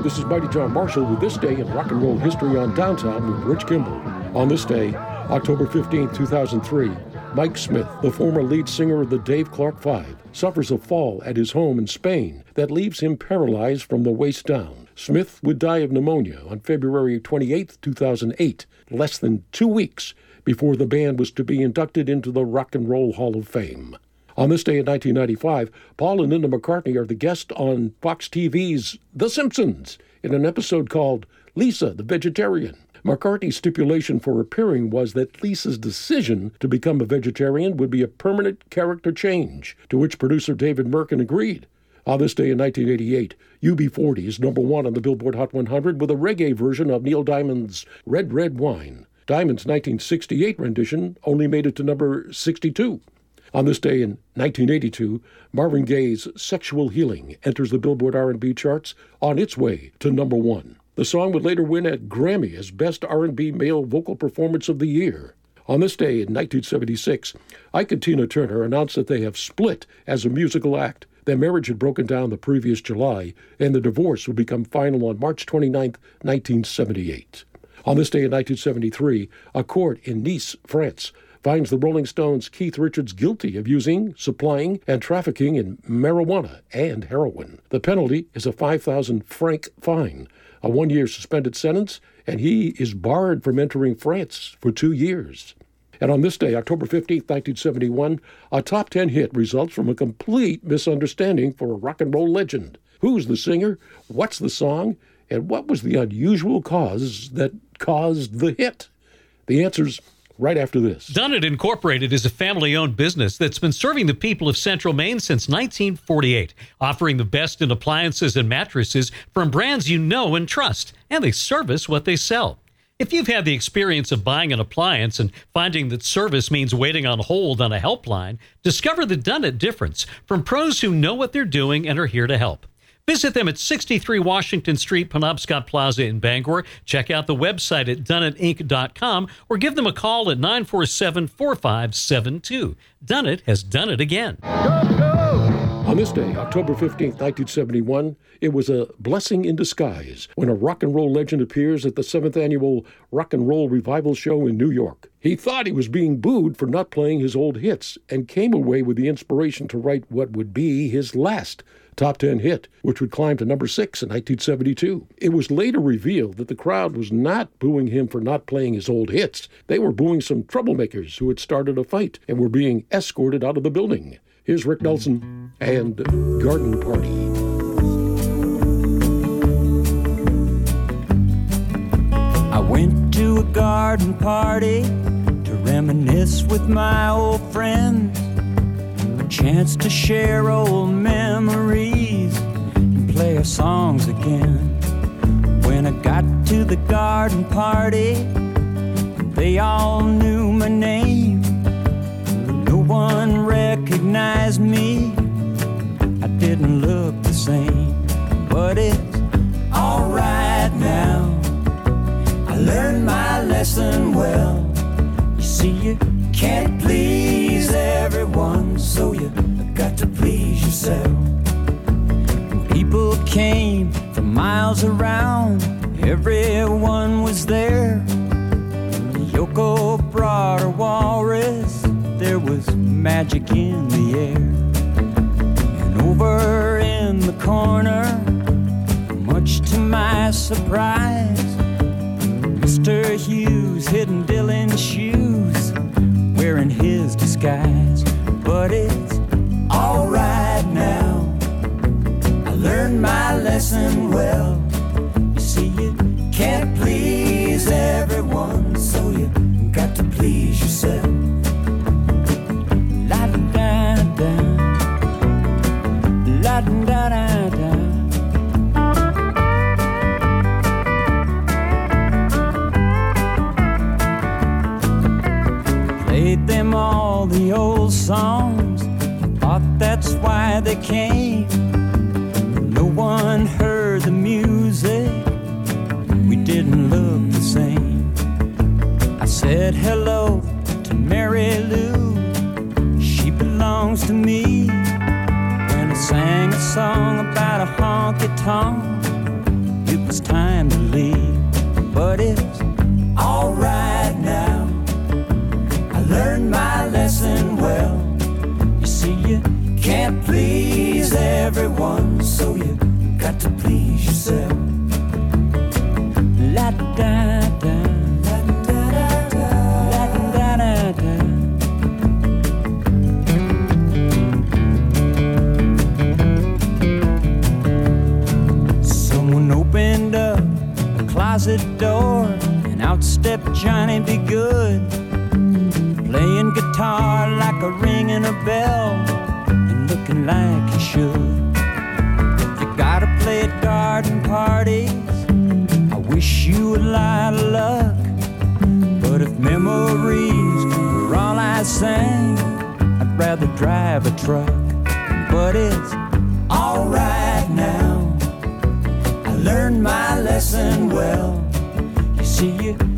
this is Mighty John Marshall with This Day in Rock and Roll History on Downtown with Rich Kimball. On this day, October 15, 2003, Mike Smith, the former lead singer of the Dave Clark Five, suffers a fall at his home in Spain that leaves him paralyzed from the waist down. Smith would die of pneumonia on February 28, 2008, less than 2 weeks before the band was to be inducted into the Rock and Roll Hall of Fame. On this day in 1995, Paul and Linda McCartney are the guest on Fox TV's The Simpsons in an episode called Lisa the Vegetarian. McCartney's stipulation for appearing was that Lisa's decision to become a vegetarian would be a permanent character change, to which producer David Merkin agreed. On this day in 1988, UB40 is number 1 on the Billboard Hot 100 with a reggae version of Neil Diamond's Red Red Wine. Diamond's 1968 rendition only made it to number 62. On this day in 1982, Marvin Gaye's Sexual Healing enters the Billboard R&B charts on its way to number 1. The song would later win a Grammy as Best R&B Male Vocal Performance of the Year. On this day in 1976, Ike and Tina Turner announced that they have split as a musical act. Their marriage had broken down the previous July, and the divorce would become final on March 29, 1978. On this day in 1973, a court in Nice, France, finds the Rolling Stones' Keith Richards guilty of using, supplying, and trafficking in marijuana and heroin. The penalty is a 5,000 franc fine, a 1-year suspended sentence, and he is barred from entering France for 2 years. And on this day, October 15, 1971, a top 10 hit results from a complete misunderstanding for a rock and roll legend. Who's the singer? What's the song? And what was the unusual cause that caused the hit? The answer's right after this. Dunnett Incorporated is a family-owned business that's been serving the people of Central Maine since 1948, offering the best in appliances and mattresses from brands you know and trust, and they service what they sell. If you've had the experience of buying an appliance and finding that service means waiting on hold on a helpline, discover the Dunnett difference from pros who know what they're doing and are here to help. Visit them at 63 Washington Street, Penobscot Plaza in Bangor. Check out the website at DunnettInc.com or give them a call at 947-4572. Dunnett has done it again. On this day, October 15, 1971, it was a blessing in disguise when a rock and roll legend appears at the 7th annual Rock and Roll Revival Show in New York. He thought he was being booed for not playing his old hits and came away with the inspiration to write what would be his last top 10 hit, which would climb to number 6 in 1972. It was later revealed that the crowd was not booing him for not playing his old hits. They were booing some troublemakers who had started a fight and were being escorted out of the building. Here's Rick Nelson and Garden Party. I went to a garden party to reminisce with my old friends. A chance to share old memories and play our songs again. When I got to the garden party, they all knew my name. No one recognized me. I didn't look the same, but it's alright now. I learned my lesson well. You see, you can't please everyone, so you got to please yourself. And people came from miles around, everyone was there. Yoko brought her walrus, there was magic in the air. And over in the corner, much to my surprise, Mr. Hughes hidden Dylan's shoes, wearing his disguise. But it's alright now, I learned my lesson well. You see, you can't please everyone, so you got to please yourself. La-da-da-da, la-da-da-da-da. Played them all the old songs, thought that's why they came. No one heard the music, we didn't look the same. I said hello to Mary Lou, she belongs to me. When I sang a song about a honky-tonk it was time to leave. But it's alright now. I learned my lesson well. You see, you can't please everyone, so you got to please yourself. La da da, la da da da, la da da da. Someone opened up a closet door, and out stepped Johnny B. Good, playing guitar like a ringing a bell, and looking like he should. You gotta play at garden parties, I wish you a lot of luck. But if memories were all I sang, I'd rather drive a truck. But it's alright now, I learned my lesson well. You see, you